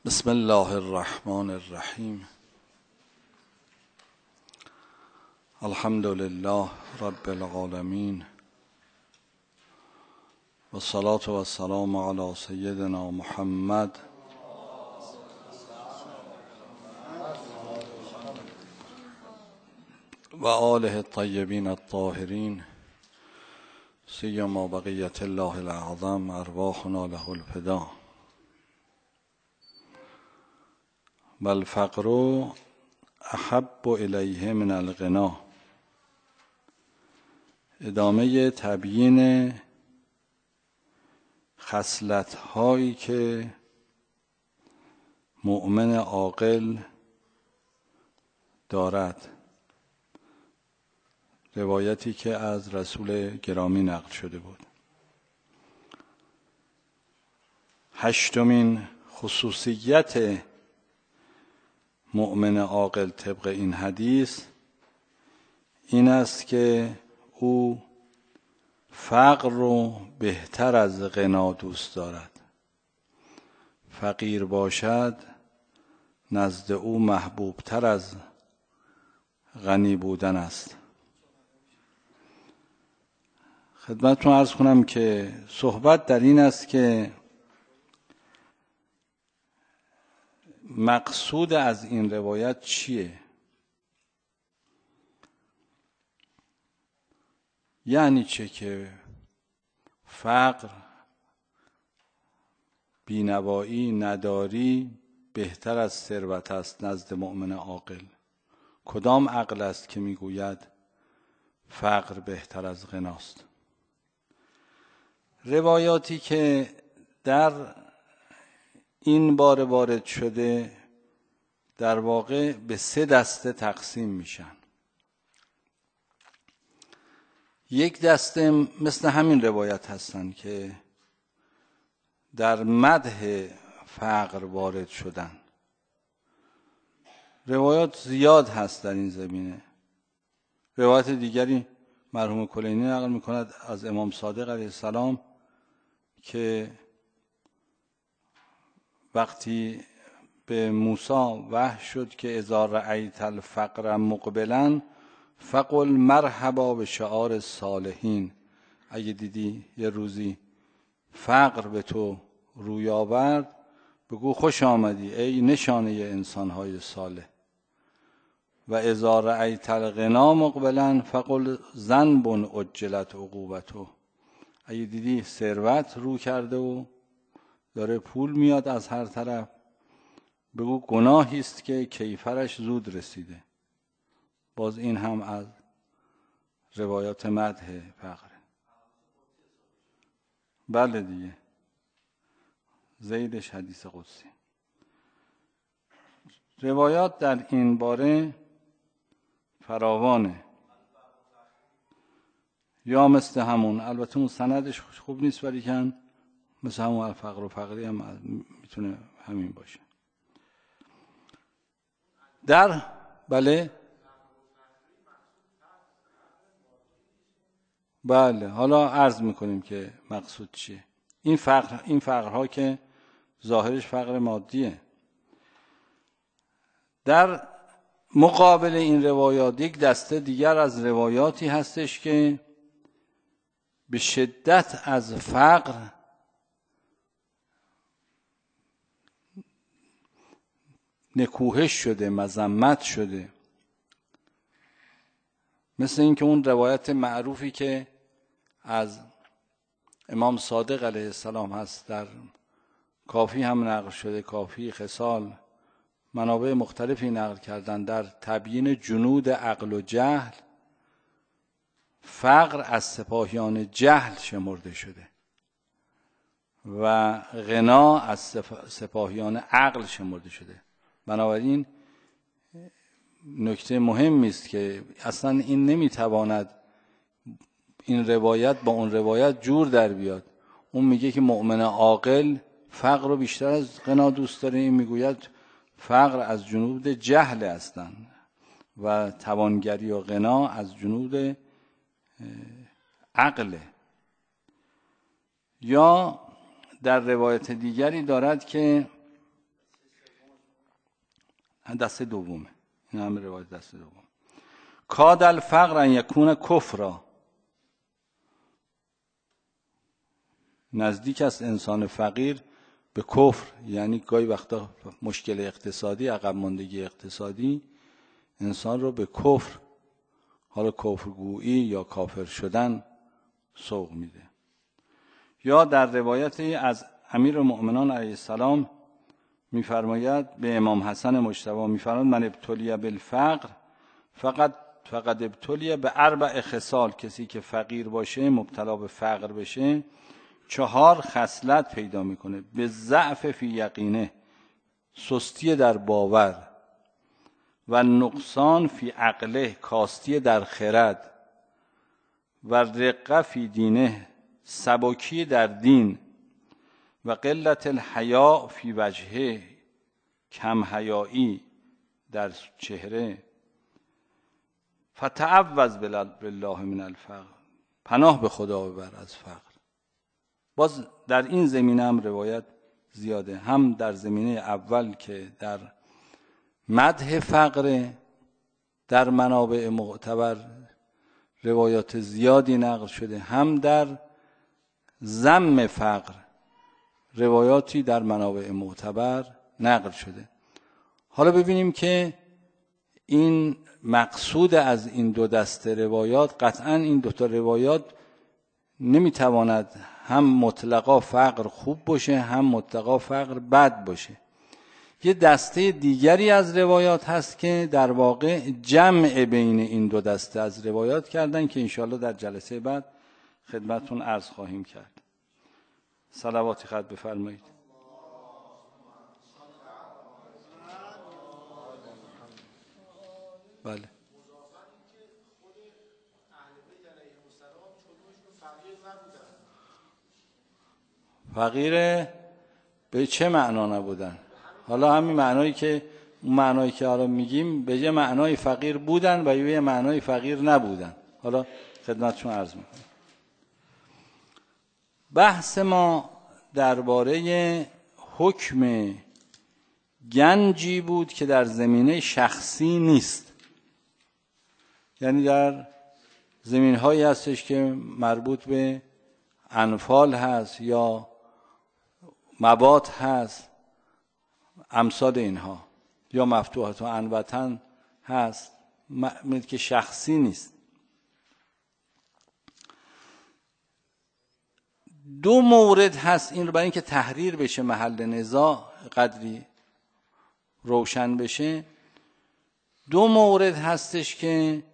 بسم الله الرحمن الرحیم. الحمد لله رب العالمین و الصلاة و السلام علی سیدنا محمد و آله الطیبین الطاهرین سیما بقیة الله الاعظم ارواحنا له الفدا. و الفقر احب الیه من الغنا. ادامه تبیین خصلت‌هایی که مؤمن عاقل دارد. روایتی که از رسول گرامی نقل شده بود. هشتمین خصوصیت مؤمن عاقل طبق این حدیث این است که او فقر رو بهتر از غنا دوست دارد. فقیر باشد نزد او محبوب تر از غنی بودن است. خدمتتون عرض کنم که صحبت در این است که مقصود از این روایت چیه؟ یعنی چه که فقر، بینوایی، نداری بهتر از ثروت است نزد مؤمن عاقل. کدام عقل است که میگوید فقر بهتر از غناست؟ روایاتی که در این بار وارد شده در واقع به 3 دسته تقسیم میشن. یک دسته مثل همین روایت هستن که در مدح فقر وارد شدن. روایات زیاد هست در این زمینه. روایت دیگری مرحوم کلینی نقل میکند از امام صادق علیه السلام که وقتی به موسی وحی شد که اذا رأیت الفقر مقبلا فقل مرحبا به شعار الصالحین. اگه دیدی یه روزی فقر به تو روی آورد بگو خوش آمدی ای نشانه انسانهای صالح. و اذا رأیت الغنا مقبلا فقل ذنب عجلت عقوبته. اگه دیدی ثروت رو کرده و داره پول میاد از هر طرف بگو گناهی است که کیفرش زود رسیده. باز این هم از روایات مدح فقره. بله دیگه زیدش حدیث قدسی. روایات در این باره فراوانه. یا مثل همون، البته اون سندش خوب نیست ولی کن مثل همون الفقر و فقری هم میتونه همین باشه. بله حالا عرض میکنیم که مقصود چیه. این فقرها که ظاهرش فقر مادیه. در مقابل این روایات یک دسته دیگر از روایاتی هستش که به شدت از فقر نکوهش شده، مذمت شده. مثل این که اون روایت معروفی که از امام صادق علیه السلام هست در کافی هم نقل شده. کافی، خصال، منابع مختلفی نقل کردن در تبیین جنود عقل و جهل. فقر از سپاهیان جهل شمرده شده و غنا از سپاهیان عقل شمرده شده. بنابراین نکته مهمی است که اصلا این نمیتواند این روایت با اون روایت جور در بیاد. اون میگه که مؤمن عاقل فقر رو بیشتر از غنا دوست داره. این میگوید فقر از جنود جهل هستند و توانگری و غنا از جنود عقل. یا در روایت دیگری دارد که دسته دومه، این همه روایت دسته دوم. کاد الفقر ان یکون کفرا، نزدیک است انسان فقیر به کفر، یعنی گاهی وقتا مشکل اقتصادی، عقب ماندگی اقتصادی انسان رو به کفر، حالا کفرگویی یا کافر شدن سوق میده. یا در روایتی از امیرالمؤمنین علیه السلام میفرماید به امام حسن مجتبی میفرماید من ابتلی بالفقر فقط ابتلی به 4 خصال، کسی که فقیر باشه، مبتلا به فقر بشه، 4 خصلت پیدا میکنه. به ضعف فی یقینه، سستی در باور، و نقصان فی عقله، کاستی در خرد، و رقه فی دینه، سبکی در دین، و قلت الحیاء فی وجهه، کم حیایی در چهره. فتعوذ بالله من الفقر، پناه به خدا ببر از فقر. باز در این زمینه هم روایت زیاده، هم در زمینه اول که در مدح فقر در منابع معتبر روایات زیادی نقل شده، هم در ذم فقر روایاتی در منابع معتبر نقل شده. حالا ببینیم که این مقصود از این 2 دسته روایات، قطعا این 2 تا روایات نمیتواند هم مطلقا فقر خوب باشه هم مطلقا فقر بد باشه. یه دسته دیگری از روایات هست که در واقع جمع بین این 2 دسته از روایات کردن که انشاءالله در جلسه بعد خدمتتون عرض خواهیم کرد. صلواتی خط بفرمایید. بله. فقیر به چه معنا نبودن؟ حالا همین معنایی که اون معنایی که حالا میگیم به یه معنای فقیر بودن و یه معنای فقیر نبودن. حالا خدمتشون عرض میکنم. بحث ما درباره حکم گنجی بود که در زمینه شخصی نیست، یعنی در زمینهایی هستش که مربوط به انفال هست یا مواد هست، امثال اینها، یا مفتوحات و عنوتن هست، که شخصی نیست. 2 مورد هست، این رو برای اینکه تحریر بشه محل نزاع قدری روشن بشه، 2 مورد هستش که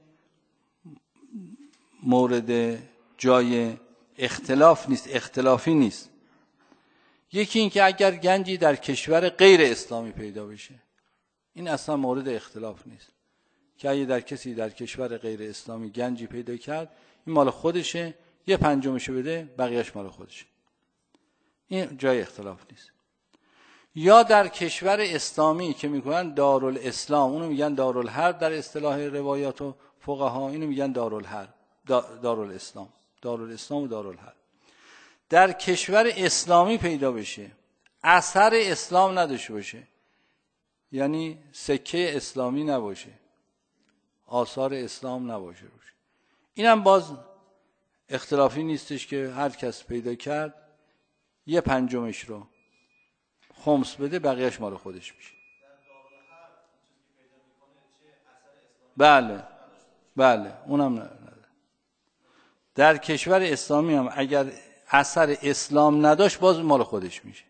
مورد جای اختلاف نیست، اختلافی نیست. یکی این که اگر گنجی در کشور غیر اسلامی پیدا بشه، این اصلا مورد اختلاف نیست، که اگه در کسی در کشور غیر اسلامی گنجی پیدا کرد، این مال خودشه، 1/5 بده، بقیهش مال خودشه، این جای اختلاف نیست. یا در کشور اسلامی که میگن دارالاسلام، اونو میگن دارالحرب در اصطلاح روایات و فقها، اینو میگن دارالحرب، دارالاسلام و دارالحرب. در کشور اسلامی پیدا بشه، اثر اسلام نداشته باشه، یعنی سکه اسلامی نباشه، آثار اسلام نباشه روش، اینم باز اختلافی نیستش که هر کس پیدا کرد 1/5 رو خمس بده، بقیهش مال خودش میشه. بله اونم نداره. در کشور اسلامی هم اگر اثر اسلام نداشت، باز مال خودش میشه.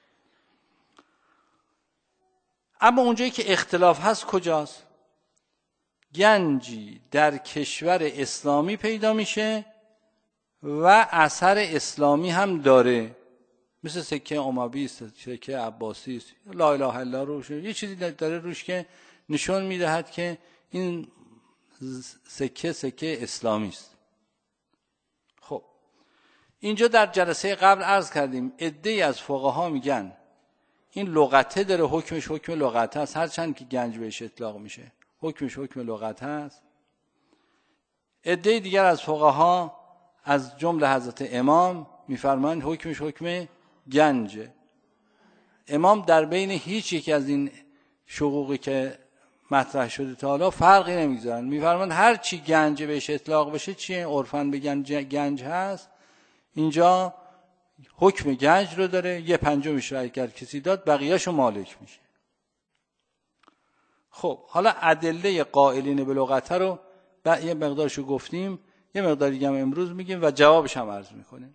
اما اونجایی که اختلاف هست کجاست؟ گنجی در کشور اسلامی پیدا میشه و اثر اسلامی هم داره، مثل سکه اموی است، سکه عباسی است، لا اله الا الله روش، یه چیزی داره روش که نشون میدهد که این سکه اسلامی است. خب اینجا در جلسه قبل عرض کردیم عده‌ای از فقها میگن این لغته داره، حکمش حکم لغته است، هرچند که گنج بهش اطلاق میشه حکمش حکم لغته است. عده دیگر از فقها از جمله حضرت امام میفرمایند حکمش حکم گنجه. امام در بین هیچ یک از این شقوقی که مطرح شده تا حالا فرقی نمیذارن. میفرمایند هر چی گنج بهش اطلاق بشه، چیه عرفاً بگن گنج هست، اینجا حکم گنج رو داره، 1/5 رو اگر کسی داد بقیه‌شو مالک میشه. خب حالا ادله قائلین به لغت رو یه مقدارشو گفتیم، یه مقدار دیگه هم امروز میگیم و جوابش هم عرض میکنیم.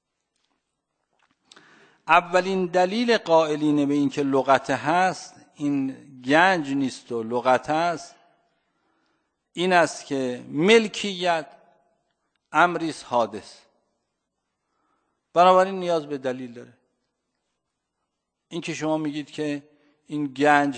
اولین دلیل قائلین به این که لغت هست، این گنج نیست و لغت هست، این است که ملکیت امری است حادث، بنابراین نیاز به دلیل داره. این که شما میگید که این گنج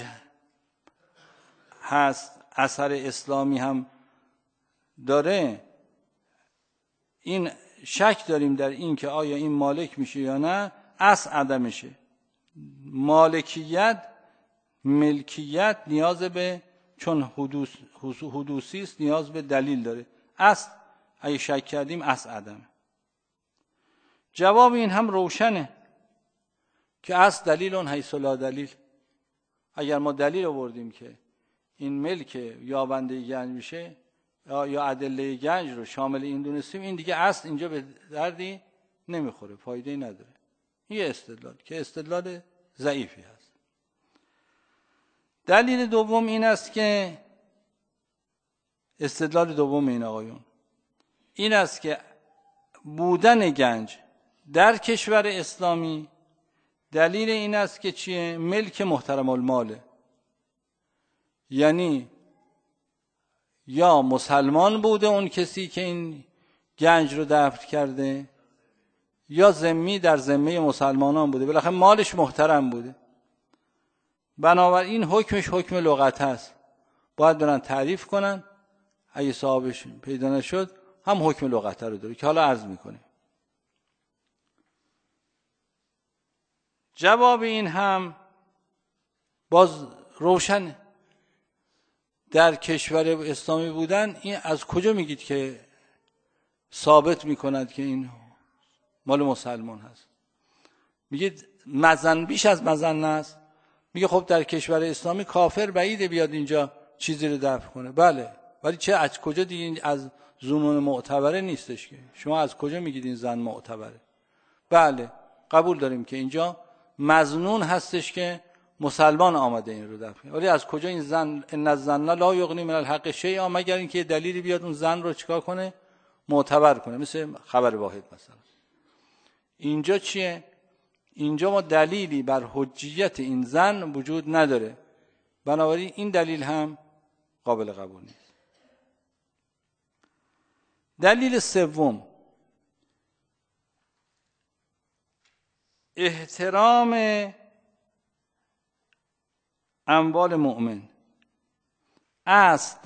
هست، اثر اسلامی هم داره، این شک داریم در این که آیا این مالک میشه یا نه، اصل عدمشه. مالکیت، ملکیت نیاز به، چون حدوثی است، نیاز به دلیل داره. اصل اگه شک کردیم اصل عدمه. جواب این هم روشنه که اصل دلیل اون حیث لا دلیل. اگر ما دلیل آوردیم که این ملک یابنده گنج میشه یا ادله گنج رو شامل این دونستیم، این دیگه اصل اینجا به دردی نمیخوره، فایده‌ای نداره. یه استدلال که استدلال ضعیفی هست. دلیل دوم این است که استدلال دوم این آقایون این است که بودن گنج در کشور اسلامی دلیل این است که چیه؟ ملک محترم الماله. یعنی یا مسلمان بوده اون کسی که این گنج رو دفن کرده، یا ذمی در ذمه مسلمانان بوده، بالاخره مالش محترم بوده. بنابراین حکمش حکم لغت هست، باید برن تعریف کنن، اگه صاحبش پیدا نشد هم حکم لغت رو داره که حالا عرض میکنه. جواب این هم باز روشنه. در کشور اسلامی بودن، این از کجا میگید که ثابت میکند که این مال مسلمان هست؟ میگید مزن بیش از مزنه است. میگه خب در کشور اسلامی کافر بعیده بیاد اینجا چیزی رو دفع کنه. بله، ولی چه از کجا دیگه؟ از ظنون معتبره نیستش که شما از کجا میگید این زن معتبره؟ بله، قبول داریم که اینجا مظنون هستش که مسلمان آمده این رو دفع کنه، ولی از کجا این زن؟ ان الظن لا یغنی من الحق شیئا، مگر اینکه دلیلی بیاد اون زن رو چیکار کنه؟ معتبر کنه، مثل خبر واحد مثلا. اینجا چیه؟ اینجا ما دلیلی بر حجیت این زن وجود نداره، بنابراین این دلیل هم قابل قبول نیست. دلیل سوم، احترام اموال مؤمن. اصل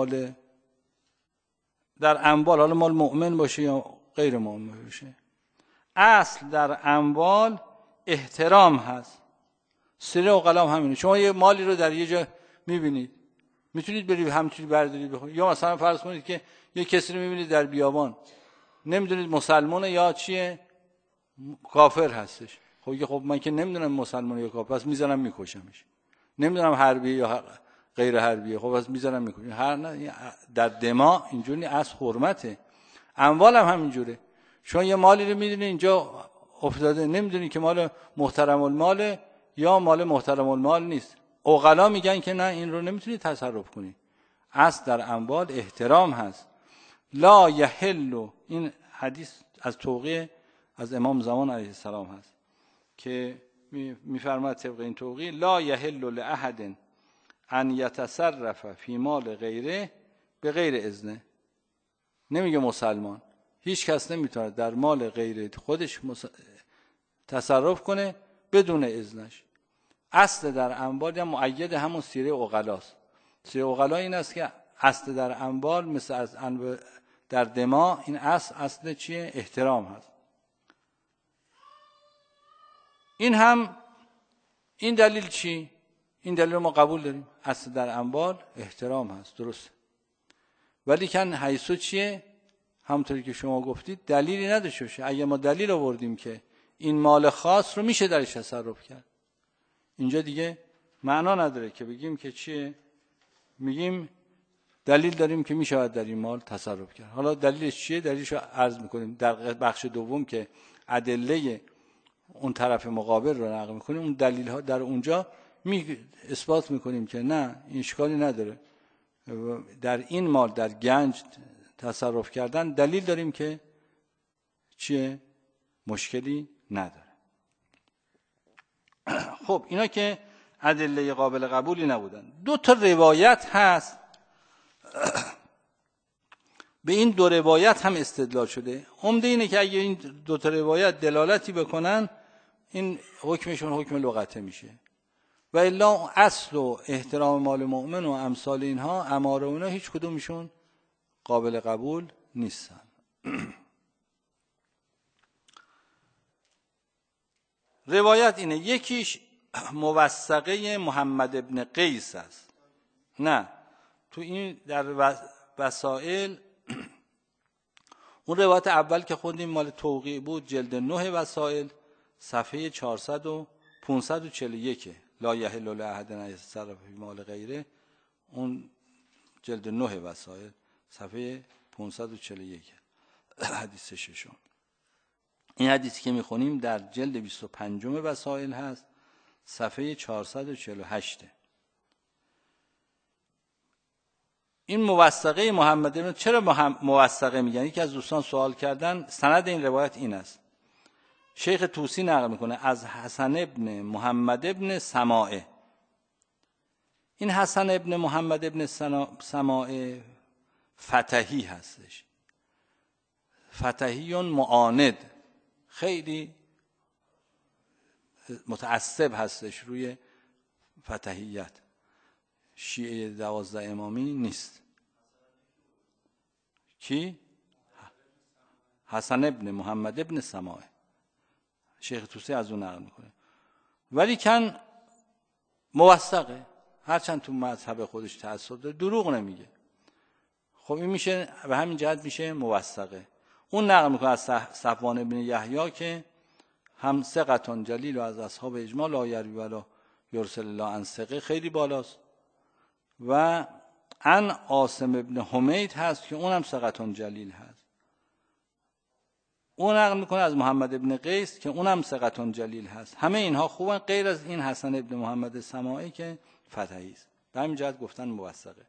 در اموال، حالا مال مؤمن باشه یا غیر مؤمن باشه، اصل در اموال احترام هست. سر و قلم همینه. شما یه مالی رو در یه جا میبینید، میتونید برید همچنین بردارید بخورید. یا مثلا فرض کنید که یه کسی رو میبینید در بیابان، نمیدونید مسلمانه یا چیه، کافر هستش. خب من که نمیدونم مسلمانه یا کافر، پس میذارم میکشمش. نمیدونم حربیه یا غیر حربیه، خب پس میذارم میکشم. هر نه در دما اینجوری از حرمته. اموال هم همینجوره. شما یه مالی رو میدونید اینجا افتاده، نمیدونید که مال محترم الماله یا مال محترم المال نیست. عقلا میگن که نه، این رو نمیتونید تصرف کنید. اصل در اموال احترام هست. لا یحل، این حدیث از توقیع از امام زمان علیه السلام هست که میفرماد طبق این توقیع: لا یحل لاحد ان یتصرف فی مال غیره به غیر اذنه. نمیگه مسلمان، هیچ کس نمیتونه در مال غیر خودش تصرف کنه بدون اذنش. اصل در اموال یا مؤید همون سیره عقلاست. سیره عقلا این است که اصل در اموال مثل از در دما، این اصل چیه؟ احترام هست. این دلیل چی؟ این دلیل رو ما قبول داریم، اصل در اموال احترام هست، درست. ولی کن حیثو چیه؟ همونطوری که شما گفتید دلیلی نداشته باشه. اگه ما دلیل آوردیم که این مال خاص رو میشه درش تصرف کرد، اینجا دیگه معنا نداره که بگیم که چیه، میگیم دلیل داریم که میشود در این مال تصرف کرد. حالا دلیلش چیه؟ دلیلش رو عرض میکنیم در بخش دوم که ادله اون طرف مقابل رو نقل میکنیم. اون دلیل ها در اونجا اثبات میکنیم که نه، این اشکالی نداره در این مال در گنج تصرف کردن، دلیل داریم که چیه، مشکلی نداره. خب اینا که ادله قابل قبولی نبودن. 2 تا روایت هست، به این 2 روایت هم استدلال شده. عمده اینه که اگه این 2 تا روایت دلالتی بکنن، این حکمشون حکم لغته میشه، و الا اصل و احترام مال مؤمن و امثال اینها، اماره و اینا، هیچ کدومشون قابل قبول نیستن. روایت اینه، یکیش موثقه محمد ابن قیس است. نه، تو این در وسائل اون روایت اول که خوندیم مال توقیع بود، جلد 9 وسائل، صفحه 400 و 541 لا یحل لاحد ان یتصرف فی مال غیره، اون جلد 9 وسائل صفحه 541 حدیث ششم. این حدیثی که میخونیم در جلد 25 وسائل هست، صفحه 448. این موثقه محمد ابن، چرا موثقه میگن؟ یکی از دوستان سوال کردن. سند این روایت این است، شیخ طوسی نقل میکنه از حسن ابن محمد ابن سماعه. این حسن ابن محمد ابن سماعه فتحی هستش، فتحیون معاند، خیلی متعصب هستش روی فتحیت، شیعه 12 امامی نیست. کی؟ حسن ابن محمد ابن سماعه، شیخ طوسی از اون نقل میکنه، ولی کن موثقه، هرچند تو مذهب خودش تعصب داره، دروغ نمیگه. خب این میشه به همین جهت میشه موثقه. اون نقل میکنه از صفوان بن یحیی که هم ثقة جلیل و از اصحاب اجماع، لا یروی ولا یرسل الله عن ثقه، خیلی بالاست. و عن عاصم ابن حمید هست که اونم ثقة جلیل هست. اون نقل میکنه از محمد ابن قیس که اونم ثقة جلیل هست. همه اینها خوبن غیر از این حسن ابن محمد سماعی که فتحی است. به همین جهت گفتن موثقه.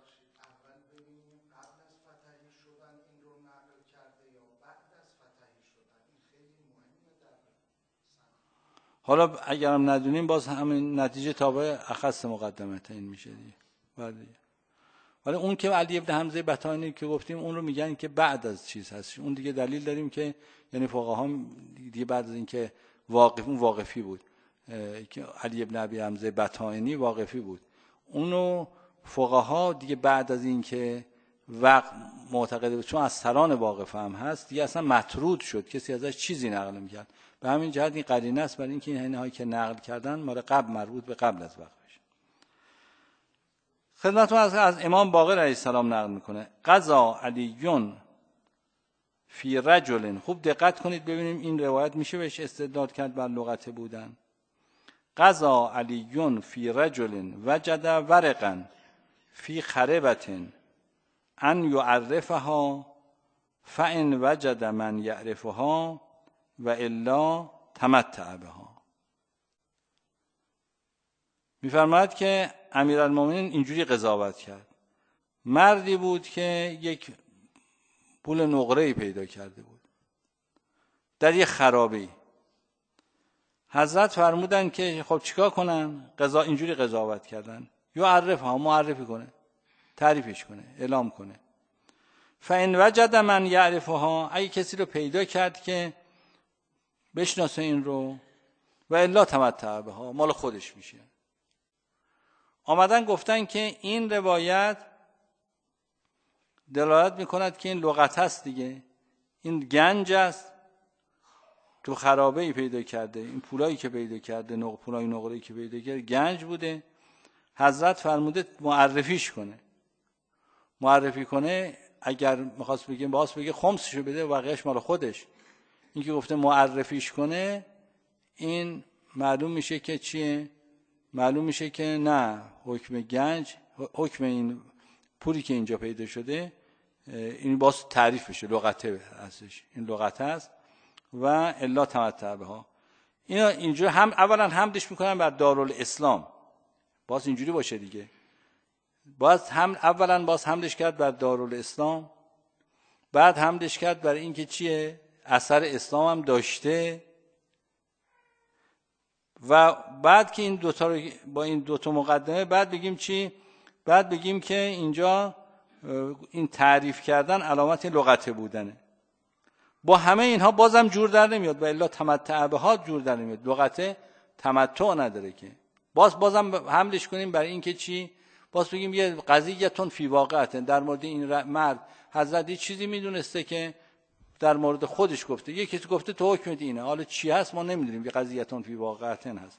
حالا اگرم ندونیم باز همین نتیجه تابع اخص مقدمه این میشه دیگه. ولی اون که علی ابن حمزه بطانی که گفتیم اون رو میگن که بعد از چیز هست. اون دیگه دلیل داریم که یعنی فقها دیگه بعد از این که واقفی بود، که علی ابن ابی حمزه بطانی واقفی بود، اونو فقها دیگه بعد از این که معتقد بود، چون از سران واقف هم هست، دیگه اصلا مطرود شد، کسی ازش چیزی نقل نمی‌کرد. به همین جهت این قرینه است برای اینکه اینهایی که نقل کردن مال قبل، مربوط به قبل از وقفش. خدمتتون از امام باقر علیه السلام نقل میکنه، قضا علیون فی رجل. خوب دقت کنید ببینیم این روایت میشه بهش استدلال کرد بر لغت بودن. قضا علیون فی رجل وجد ورقا فی خربت ان یعرفها فان وجد من یعرفها و الا تمتع بها. میفرماید که امیرالمومنین اینجوری قضاوت کرد. مردی بود که یک پول نقره‌ای پیدا کرده بود در یک خرابه‌ای. حضرت فرمودن که خب چیکار کنن؟ اینجوری قضاوت کردن، یعرفها، معرفی کنه، تعریفش کنه، اعلام کنه. فان وجد من یعرفها، اگه کسی رو پیدا کرد که بشناسه این رو، و الا تمتع بها، مال خودش میشه. آمدن گفتن که این روایت دلالت میکند که این لغت هست دیگه، این گنج است، تو خرابه‌ای پیدا کرده، این پولایی که پیدا کرده، پولای نقره‌ای که پیدا کرده گنج بوده. حضرت فرموده معرفیش کنه. معرفی کنه، اگر می‌خواست بگیم باز بگه خمسشو بده و بقیه‌اش مال خودش. این که گفته معرفیش کنه، این معلوم میشه که چیه؟ معلوم میشه که نه، حکم گنج، حکم این پولی که اینجا پیدا شده این باز تعریف بشه، لغته هستش، این لغته است و الا تمتع بها. اینا اینجا هم اولا حمدش میکنن بر دارالاسلام، باز اینجوری باشه دیگه، باز هم اولا باز حمدش کرد بر دارالاسلام، بعد حمدش کرد بر این که چیه، اثر اسلام هم داشته، و بعد که این دوتا رو با این دوتا مقدمه بعد بگیم چی؟ بعد بگیم که اینجا این تعریف کردن علامت لغته بودنه. با همه اینها بازم جور در نمیاد، و الا تمتع بها جور در نمیاد، لغته تمتع نداره که. بازم حملش کنیم برای این که چی؟ باز بگیم یه قضیه‌تون فی واقعته، در مورد این مرد حضرت یه چیزی میدونسته که در مورد خودش گفته، یکی گفته تو حکم دینه، حالا چی هست ما نمیدونیم، یه قضیه‌تون فی واقعتن هست.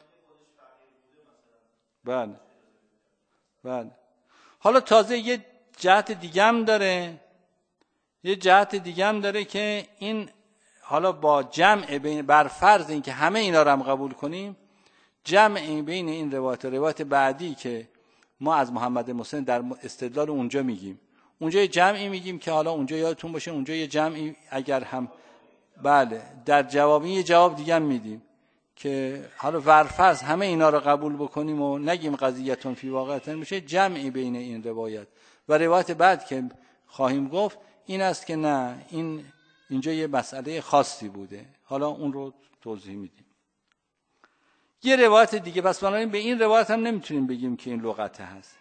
بله بله. حالا تازه یه جهت دیگه هم داره، یه جهت دیگه هم داره که این حالا با جمع بین، بر فرض این که همه اینا رو هم قبول کنیم، جمع بین این روایت بعدی که ما از محمد مسلم در استدلال اونجا میگیم، اونجا یه جمعی میگیم که حالا اونجا یادتون باشه اونجا یه جمعی اگر هم بله در جوابی یه جواب دیگه هم میدیم که حالا ورفرض همه اینا رو قبول بکنیم و نگیم قضیه‌تون فی واقعتن، میشه جمعی بین این روایت و روایت بعد که خواهیم گفت این است که نه، اینجا یه مسئله خاصی بوده، حالا اون رو توضیح میدیم. یه روایت دیگه، پس بنابراین به این روایت هم نمیتونیم بگیم که این لغته هست.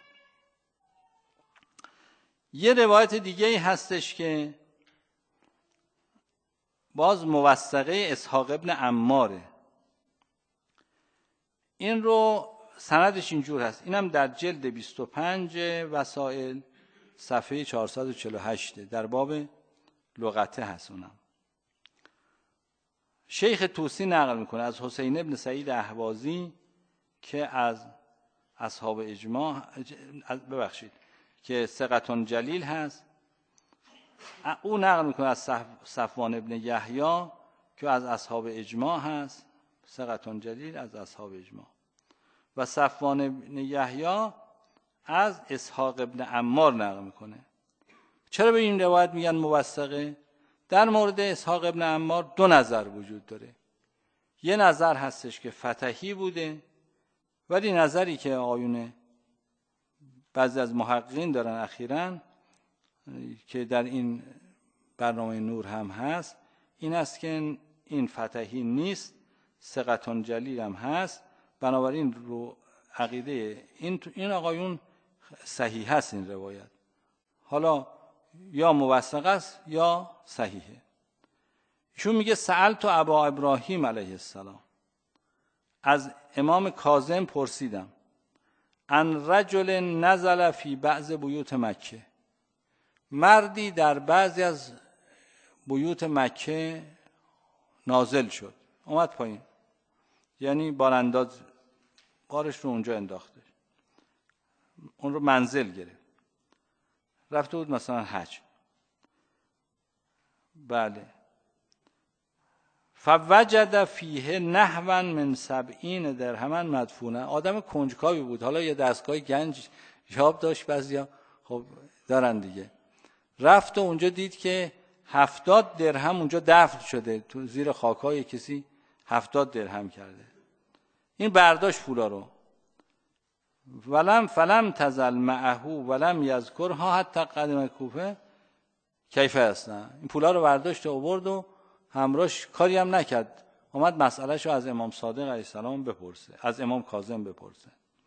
یه روایت دیگه هستش که باز موثقه اسحاق ابن عماره، این رو سندش اینجور هست، اینم در جلد 25 وسائل صفحه 448 در باب لغته هست. اونم شیخ طوسی نقل میکنه از حسین ابن سعید اهوازی که از اصحاب اجماع، که ثقة جلیل هست، او نقل میکنه از صفوان ابن یحیی که از اصحاب اجماع هست، ثقة جلیل از اصحاب اجماع، و صفوان ابن یحیی از اسحاق ابن عمار نقل میکنه. چرا به این روایت میگن موثقه؟ در مورد اسحاق ابن عمار دو نظر وجود داره. یه نظر هستش که فتحی بوده، ولی نظری که آقایون بعضی از محققین دارن اخیراً که در این برنامه نور هم هست، این است که این فتحی نیست، ثقة جلیل هم هست، بنابراین رو عقیده این آقایون صحیح هست این روایت، حالا یا موثق است یا صحیحه. ایشون میگه سألت ابا ابراهیم علیه السلام، از امام کاظم پرسیدم، ان رجل نزل فی بعض بیوت مکه، مردی در بعضی از بیوت مکه نازل شد، اومد پایین، یعنی بارانداز بارش رو اونجا انداخته، اون رو منزل گرفت، رفته بود مثلا حج. بله. فوجد فیه نحوا من 70 درهما مدفونه، آدم کنجکاوی بود، حالا یه دستگاه گنج یاب داشت، بعضیا خب دارن دیگه، رفت و اونجا دید که 70 درهم اونجا دفن شده تو زیر خاکای کسی، 70 درهم کرده. این برداشت پولا رو، فلم تزل معه ولم یذکرها حتی قدم کوفه کیف هستن، این پولا رو برداشت و آورد و همراهش کاری هم نکرد، اومد مسئلهشو از امام صادق علیه السلام بپرسه، از امام کاظم بپرسه،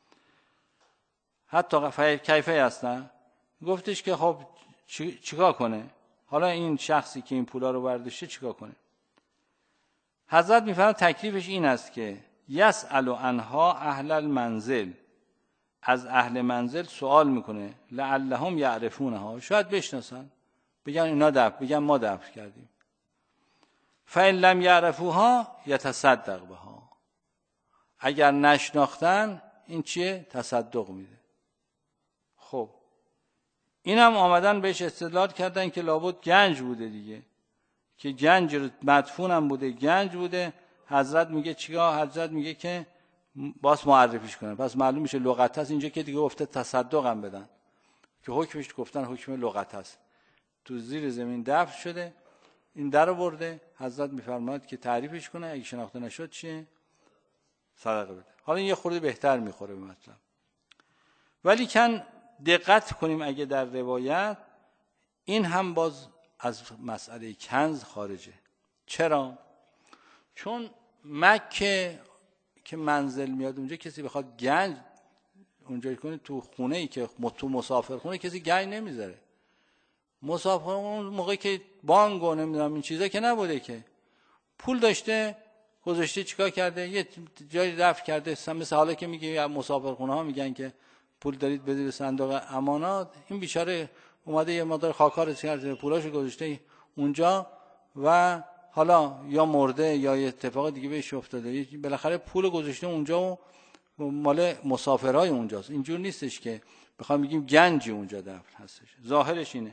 حتی کیف هستن، گفتش که خب چیکار کنه، حالا این شخصی که این پولا رو برداشته چیکار کنه؟ حضرت میفرماید تکلیفش این است که یسأل عنها اهل المنزل، از اهل منزل سوال میکنه، لعلهم یعرفونها، شاید بشناسن، بگن اینا دفع، بگن ما دفع کردیم. فإن لم یعرفوها یتصدق بها، اگر نشناختن این چیه؟ تصدق میده. خب اینم آمدن بهش استدلال کردن که لابد گنج بوده دیگه، که گنج مدفون هم بوده، گنج بوده. حضرت میگه چیکار؟ حضرت میگه که باز معرفیش کنن، پس معلوم میشه لغت هست. اینجا که دیگه گفته تصدق هم بدن که حکمش گفتن حکم لغت هست. تو زیر زمین دفن شده، این در برده، حضرت میفرماید که تعریفش کنه، اگه شناخته نشد چیه؟ صدقه بده. حالا این یه خورده بهتر میخوره به مطلب، ولی کن دقت کنیم اگه در روایت این هم باز از مسئله کنز خارجه. چرا؟ چون مکه که منزل میاد اونجا، کسی بخواد گنج اونجا کنه تو خونه ای که تو مسافر خونه کسی گنج نمیذاره. مسافر اون موقعی که بانک و نمیدونم این چیزا که نبوده، که پول داشته گذاشته چیکار کرده، یه جایی دفع کرده. مثل حالا که میگه مسافرخونه ها میگن که پول دارید بدید صندوق امانات، این بیچاره اومده یه مقدار خاکار کرده، پولاشو گذاشته اونجا و حالا یا مرده یا یه اتفاق دیگه بهش افتاده، بالاخره پول گذاشته اونجا و مال مسافرای اونجاست. اینجور نیستش که بخوام بگیم گنجی اونجا دفن هستش. ظاهرش اینه.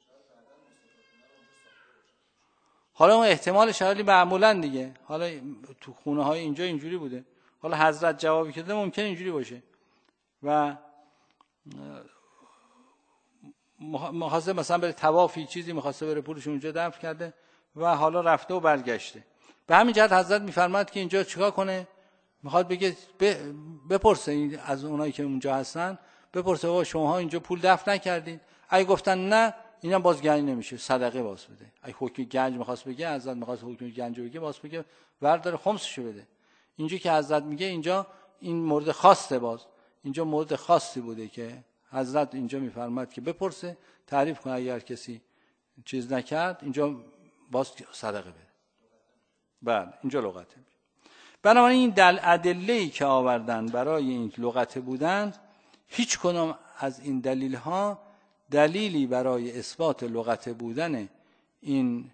حالا اون احتمال شرایطی معمولا دیگه، حالا تو خونه های اینجا اینجوری بوده، حالا حضرت جوابی که داده ممکنه اینجوری باشه و می‌خواسته مثلا بره طوافی چیزی، می‌خواسته بره پولش اونجا دفن کرده و حالا رفته و برگشته. به همین جهت حضرت می‌فرماد که اینجا چیکار کنه؟ میخواد بگه بپرسه از اونایی که اونجا هستن، بپرسه آقا شماها اینجا پول دفن نکردین؟ اگه گفتن نه، اینا باز گنج نمیشه، صدقه باز بده. اگه حکم گنج میخواست بگه، حضرت میخواست حکم گنج بگه، باز بگه بردار خمسشو بده. اینجا که حضرت میگه اینجا این مورد خاصه، باز اینجا مورد خاصی بوده که حضرت اینجا میفرماد که بپرسه، تعریف کنه، اگر کسی چیز نکرد اینجا باز صدقه بده. بله اینجا لغته. بنابراین این ادله‌ای که آوردن برای این لغت بودن، هیچ کدام از این دلیل ها دلیلی برای اثبات لغت بودن این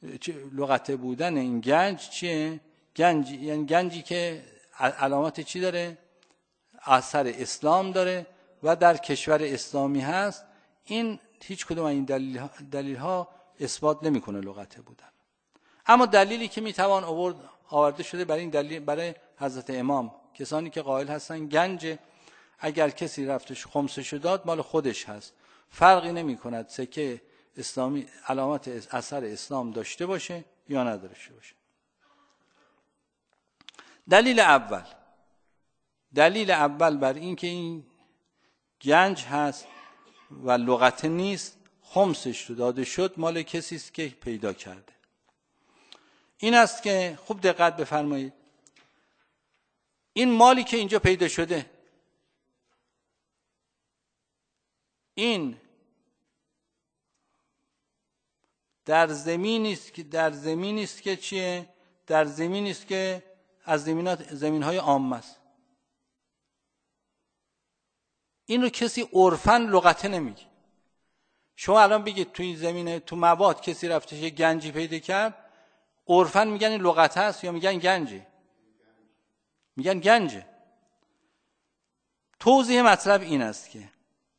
گنج چیه؟ گنج یعنی گنجی که علامت چی داره؟ اثر اسلام داره و در کشور اسلامی هست. این هیچ کدام این دلیل ها اثبات نمیکنه لغت بودن. اما دلیلی که میتوان آورده شده برای این دلیل، برای حضرت امام، کسانی که قائل هستن گنج اگر کسی رفتش خمسش داد مال خودش هست، فرقی نمی کند سکه اسلامی علامت اثر اسلام داشته باشه یا نداشته باشه. دلیل اول بر این که این گنج هست و لغت نیست، خمسش رو داده شد، مال کسی است که پیدا کرده. این است که خوب دقت بفرمایید، این مالی که اینجا پیدا شده، این در زمین است که چیه؟ در زمین است که از زمین‌های عامه است. این رو کسی عرفاً لغته نمیگه. شما الان بگید توی زمین، تو مواد کسی رفته یه گنجی پیدا کرد، عرفاً میگن این لغت هست یا میگن گنجه؟ میگن گنجه. توضیح مطلب این است که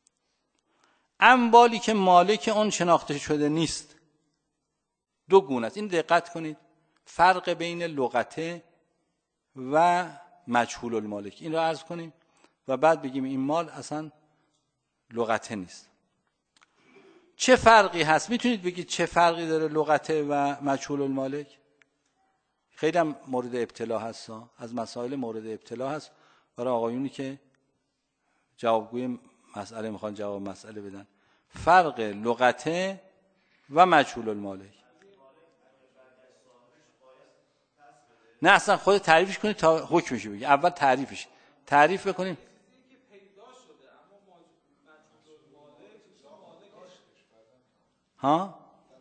اموالی که مالک اون شناخته شده نیست دو گونه است. این دقت کنید، فرق بین لغته و مجهول المالک، این رو عرض کنیم و بعد بگیم این مال اصلا لغته نیست. چه فرقی هست؟ میتونید بگید چه فرقی داره لغته و مجهول المالک؟ خیلی هم مورد ابتلا هست، از مسائل مورد ابتلا هست برای آقایونی که جوابگوی مسئله میخوان جواب مسئله بدن. فرق لغته و مجهول المالک. نه اصلا خود تعریفش کنید تا حکمشو بگید. اول تعریف بکنیم. ها؟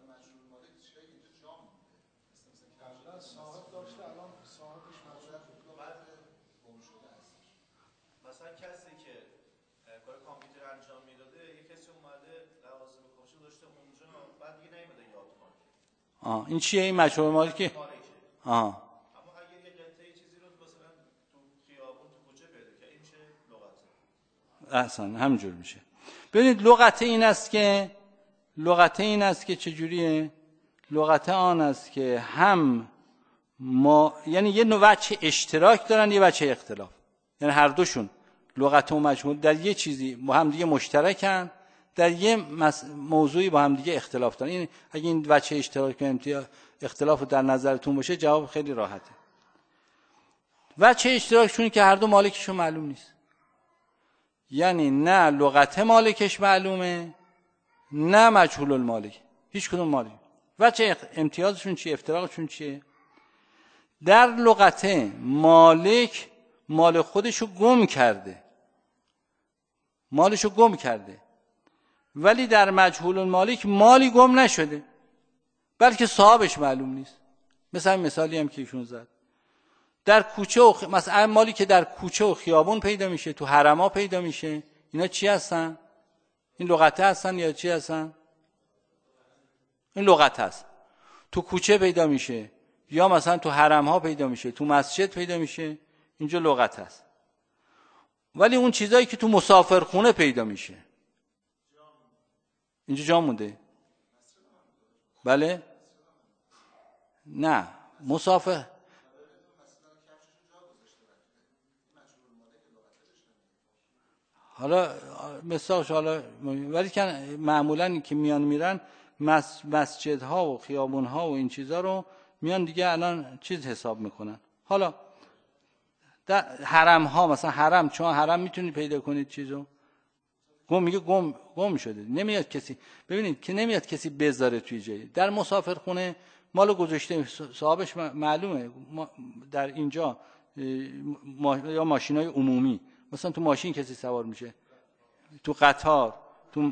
مثلا کسی که کار کامپیوتر انجام میداده، یه کسی اومده لوازم کامپیوتر داشته اونجا، بعد دیگه نمیده یاد کنه. این چیه؟ این مجهول المالکی؟ اما اگه یه قطعه چیزی رو مثلا تو خیابون تو کوچه پیدا کنه، این میشه لغته. احسن، همینجور میشه. ببینید لغته این است که چجوریه؟ لغته آن است که هم ما، یعنی یه نوع وجه اشتراک دارن، یه وجه اختلاف. یعنی هر دوشون لغت و مجهول در یه چیزی با هم دیگه مشترکن، در یه موضوعی با هم دیگه اختلاف دارن. این اگه این وجه اشتراک اختلاف در نظرتون باشه جواب خیلی راحته. وجه اشتراکشون که هر دو مالکشون معلوم نیست، یعنی نه لغت مالکش معلومه نه مجهول المالک، هیچ کدوم مالک. وجه امتیازشون چیه؟ افتراقشون چیه؟ در لغت مالک مال خودشو گم کرده، مالشو گم کرده، ولی در مجهول المالک مالی گم نشده بلکه صاحبش معلوم نیست. مثلا مثالی هم که ایشون زد، در کوچه و مثلا مالی که در کوچه و خیابون پیدا میشه، تو حرما پیدا میشه، اینا چی هستن؟ این لغته هستن یا چی هستن؟ این لغت هست. تو کوچه پیدا میشه یا مثلا تو حرم ها پیدا میشه، تو مسجد پیدا میشه، اینجا لغت هست. ولی اون چیزایی که تو مسافرخونه پیدا میشه اینجا جا مونده. بله؟ نه مسافر حالا مثالش حالا، ولی که معمولا که میان میرن مسجدها و خیابونها و این چیزا رو میان دیگه الان چیز حساب میکنن. حالا در حرم ها مثلا حرم، چون حرم میتونید پیدا کنید چیزو میگه گم شده، نمیاد کسی، ببینید که نمیاد کسی بذاره توی جایی. در مسافرخونه مالو گذاشته، صاحبش معلومه. در اینجا یا ماشینای عمومی مثلا تو ماشین کسی سوار میشه، تو قطار تو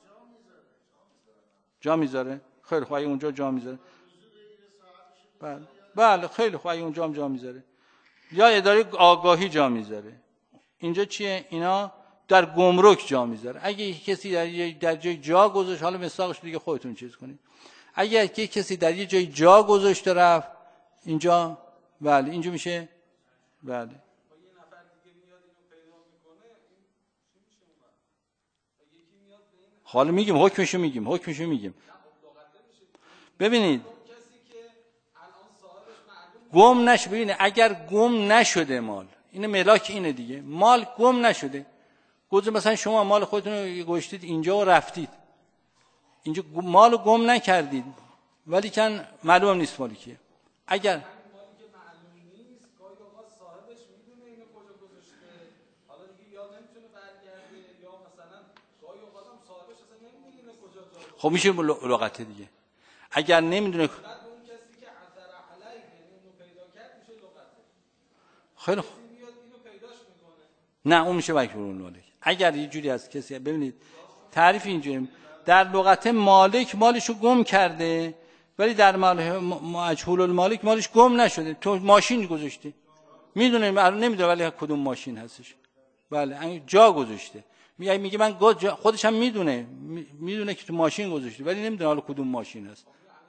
جا میذاره، خیلی خوب اونجا جا میذاره، بله خیلی خوب اونجا هم جا میذاره، یا اداره آگاهی جا میذاره. اینجا چیه؟ اینا در گمرک جا میذاره. اگه کسی در جای جا گذاشت، حالا مساقش دیگه خودتون چیز کنید، اگه کسی در یه جای جا گذاشته رفت اینجا، بله اینجا میشه، بله. حالا میگیم حکمشو میگیم. ببینید گم نشه، ببینید اگر گم نشده مال، این ملاک اینه دیگه، مال گم نشده، مثلا شما مال خودتون رو گذاشتید اینجا و رفتید، اینجا مالو گم نکردید ولی کن معلوم نیست مالی کیه. اگر خب میشه لغته دیگه. اگر نمیدونه خیلی خوب، نه اون میشه مجهول المالک. اگر یه جوری از کسی، ببینید تعریف اینجوری، در لغت مالک مالشو گم کرده ولی در مجهول المالک مالش گم نشده. تو ماشین گذاشته، میدونه نمیدونه ولی کدوم ماشین هستش، بله جا گذاشته، میگه من خودش هم میدونه که تو ماشین گذاشته ولی نمیدونه حالا کدوم ماشین هست.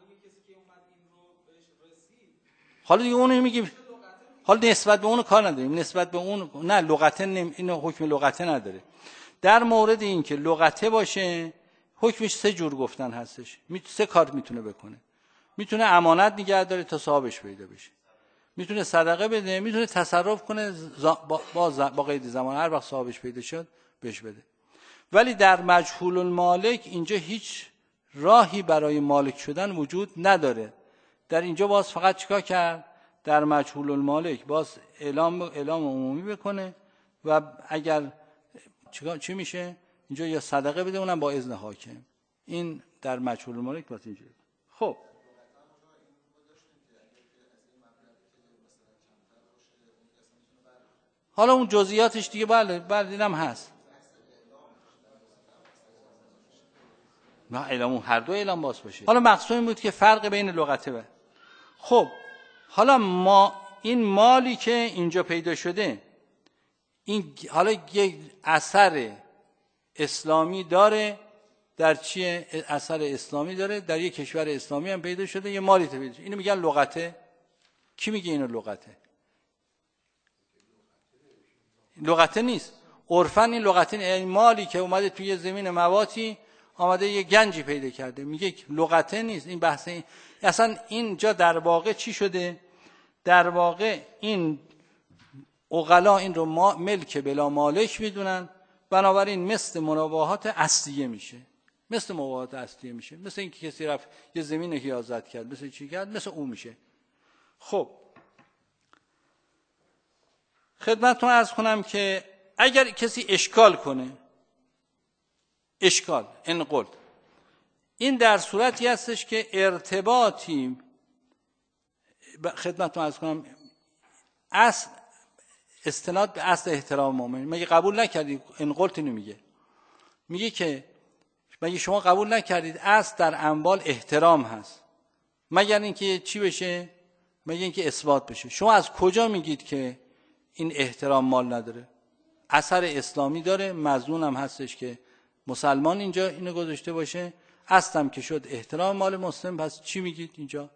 حالا دیگه اونو میگیم، حالا نسبت به اون کار نداریم، نسبت به اون نه لغته اینو حکم لغته نداره. در مورد این که لغته باشه حکمش 3 جور گفتن هستش، 3 کار میتونه بکنه. میتونه امانت نگه داره تا صاحبش پیدا بشه، میتونه صدقه بده، میتونه تصرف کنه با قید زمان، هر وقت صاحبش پیدا شد بهش بده. ولی در مجهول المالک اینجا هیچ راهی برای مالک شدن وجود نداره. در اینجا باز فقط چیکار کرد؟ در مجهول المالک باز اعلام عمومی بکنه و اگر چی میشه؟ اینجا یا صدقه بده، اونم با اذن حاکم. این در مجهول المالک باز اینجوری. خب حالا اون جزئیاتش دیگه بله اینم هست. نه اعلام، هر دو اعلام باز باشه. حالا مقصود این بود که فرق بین لغته خب حالا این مالی که اینجا پیدا شده این حالا یک اثر اسلامی داره، در چیه؟ اثر اسلامی داره، در یک کشور اسلامی هم پیدا شده، یه مالی پیدا شده، اینو میگن لغته. کی میگه اینو لغته؟ لغته نیست، عرفاً این لغته نیست. این مالی که اومده توی زمین مواتی آمده یه گنجی پیدا کرده، میگه لغته نیست. این بحث اصلا اینجا در واقع چی شده؟ در واقع این عقلا این رو ملک بلا مالک میدونن، بنابراین مثل منابهات اصلیه میشه، مثل مباهات اصلیه میشه، مثل اینکه کسی رفت یه زمین حیازت کرد، مثل چی کرد، مثل اون میشه. خب خدمتتون عرض کنم که اگر کسی اشکال کنه، اشکال انقل، این در صورتی هستش که ارتباطی، خدمتتون عرض کنم، اصل استناد به اصل احترام مؤمن. مگه قبول نکردید انقلت اینو میگه که مگه شما قبول نکردید اصل در اموال احترام هست، مگر اینکه چی بشه، مگر اینکه اثبات بشه. شما از کجا میگید که این احترام مال نداره؟ اثر اسلامی داره، مظنون هم هستش که مسلمان اینجا اینو گذاشته باشه، اصلا که شد احترام مال مسلم، پس چی میگید اینجا؟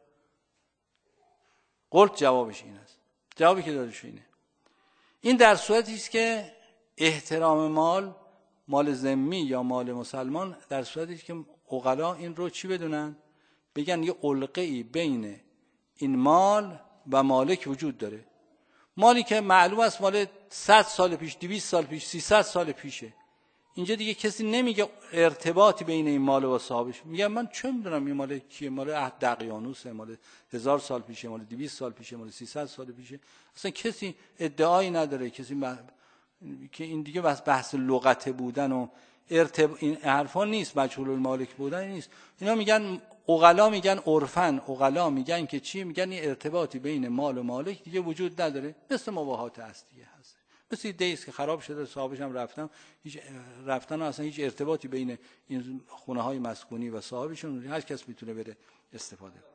قلت جوابش این است، جوابی که دادش اینه. این در صورتی است که احترام مال ذمی یا مال مسلمان، در صورتی است که عقلا این رو چی بدونن؟ بگن یه علقه‌ای بین این مال و مالک وجود داره، مالی که معلوم است مال 100 سال پیش، 200 سال پیش، 300 سال پیشه. اینجا دیگه کسی نمیگه ارتباطی بین این مال و صاحبش، میگه من چه میدونم این مال کیه، مال عهد دقیانوسه، مال 1000 سال پیشه، مال 200 سال پیشه، مال 300 سال پیشه. اصلا کسی ادعایی نداره، کسی که این دیگه بحث لغت بودن و این حرفا نیست، مجهول المالک بودن نیست. اینا میگن عقلا، میگن عرفن، عقلا میگن که چی؟ میگن این ارتباطی بین مال و مالک دیگه وجود نداره، مثل مباهات اصلیه هست، مثل دیس که خراب شده، صاحبش هم رفتن و اصلا هیچ ارتباطی بین این خونه های مسکونی و صاحبشون، هر کس میتونه بره استفاده کنه.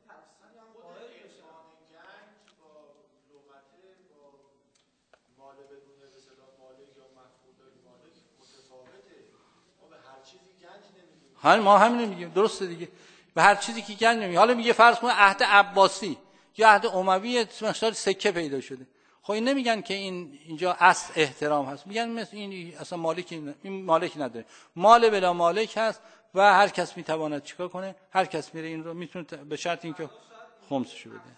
ما همین میگیم، درسته دیگه، به هر چیزی که گنج نمیگه. حالا میگه فرض کن عهد عباسی یا عهد اموی مثلا سکه پیدا شده، خب این نمیگن که اینجا اصل احترام هست، میگن مثل این اصلا این مالک نداره، مال بلا مالک هست و هر کس میتواند چیکار کنه، هر کس میره این رو میتونه به شرط اینکه خمسشو بده.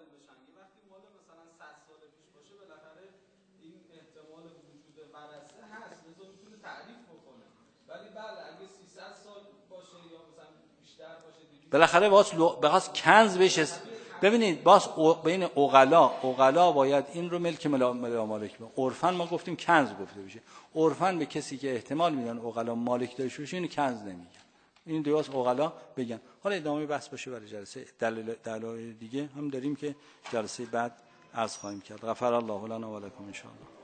بالاخره باز کنز بشه. ببینید باز بین عقلا باید این رو ملک مالک بشه. عرفن ما گفتیم کنز گفته بشه، عرفن به کسی که احتمال میدن عقلا مالک داشته باشه اینو کنز نمیگن، این درست عقلا بگن. حالا ادامه بحث باشه برای جلسه دلایل دیگه هم داریم که جلسه بعد عرض خواهیم کرد. غفر الله لنا و لکم ان شاء الله.